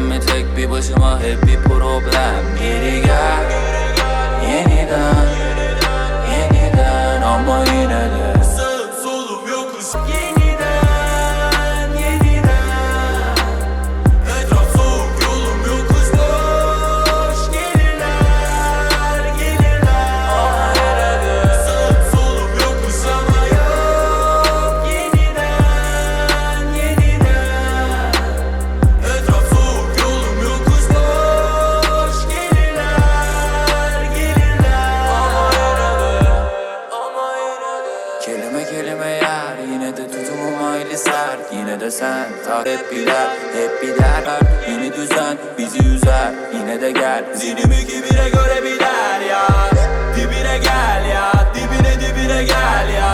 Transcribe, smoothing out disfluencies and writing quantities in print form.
mi tek bir başıma hep bir problem. Geri gel yeniden, yeniden ama yine de sağım solum yokuş. yeniden, yeniden. Etraf soğuk yolum yokuş. Boş gelirler, gelirler ama yine de Sağım solum yokuş ama yok yeniden, yeniden. etraf soğuk yolum yokuş. Boş gelirler, gelirler ama yine de, ama yine de. Kelime kelime yer, yine de tutumum hayli sert. Yine de sen hep bir der. Yeni düzen bizi üzer, yine de gel. Zihnimi kibire göre biler ya. Dibine gel ya, dibine gel ya.